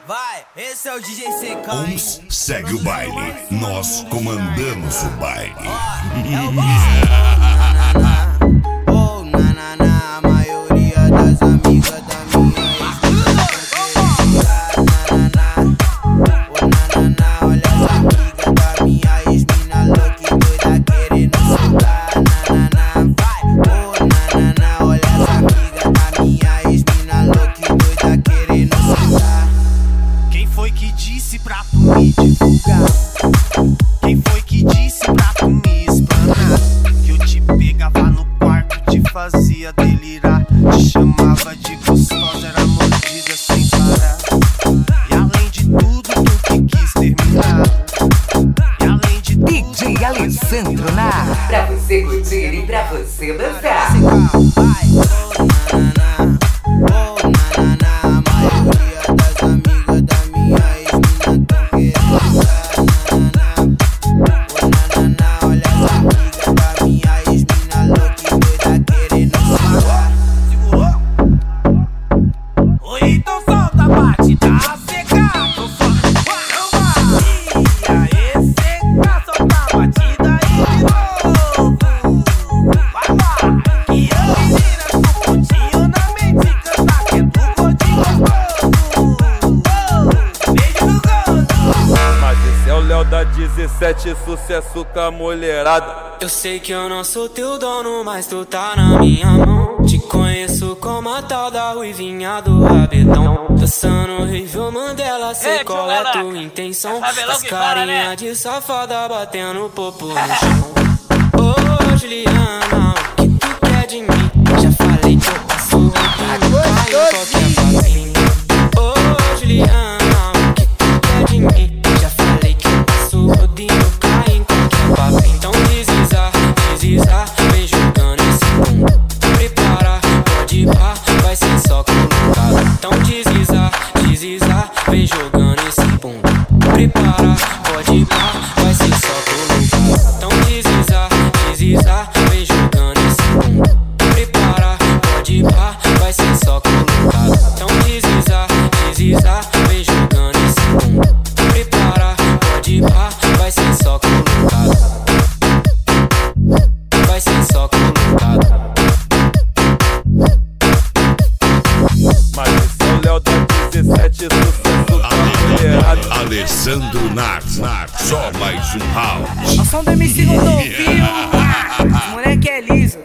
Vai, esse é o DJ CK, hein? Uns segue o baile, nós comandamos o baile. É o oh, na, a maioria das amigas da minha olha as amigas da minha ex-mina louca e doida querendo soltar. Vai, oh, olha as amigas da minha ex-mina louca e doida querendo soltar. Quem foi que disse pra tu me divulgar? Quem foi que disse pra tu me espanar? Que eu te pegava no quarto, te fazia delirar, te chamava de gostosa, era mordida sem parar. E além de tudo, tu que quis terminar. E além de tudo, DJ Alessandro na pra você curtir e pra você dançar. Vai, a maioria das amigas da minha ex-mina tão querendo soltar. Olha as amigas da minha ex-mina louca e doida querendo soltar. Segurou? oi, então solta a batida, CK, então solta. E aí, CK, solta a batida aí de novo. Vai, que eu menina com pontinho na mente, canta que é do gordinho gostoso. Beijo no gosto. Mas esse é o Léo da 17, sucesso com a mulherada. Eu sei que eu não sou teu dono, mas tu tá na minha mão. Te conheço como a tal da ruivinha do rabetão. Dançando horrível Mandela, sei qual é tua intenção. As carinha de safada batendo popo no chão. Ô Juliana, o que tu quer de mim? Já falei que eu passo o caiu qualquer papinho. Ô Juliana, o que tu quer de mim? Já falei que eu passo o rodinho, cai em qualquer papinho. Então deslizar, vem jogando esse bum. Prepara, pode ir pá, vai ser só colocado. Então deslizar, vem jogando esse bum. Prepara, pode ir pá, vai ser só colocado. Então deslizar, vem jogando esse bum. Prepara, pode ir pá, vai ser só colocado. Então deslizar, vem jogando esse bum. Prepara, pode ir pá, vai ser só colocado. Vai ser só colocado. Mas esse é o Léo da 17, sucesso com a mulherada. Alessandro Nar, só mais um round. O som do MC Rodolfinho, os moleque é liso.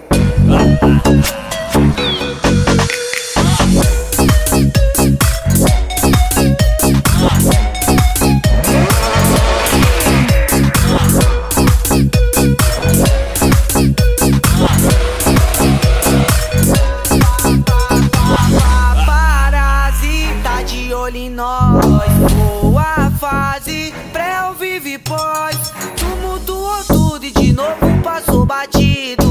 Paparazzi tá de olho em nós. Boa fase, pré ou vive pós. Tumultuou tudo e de novo passou batido.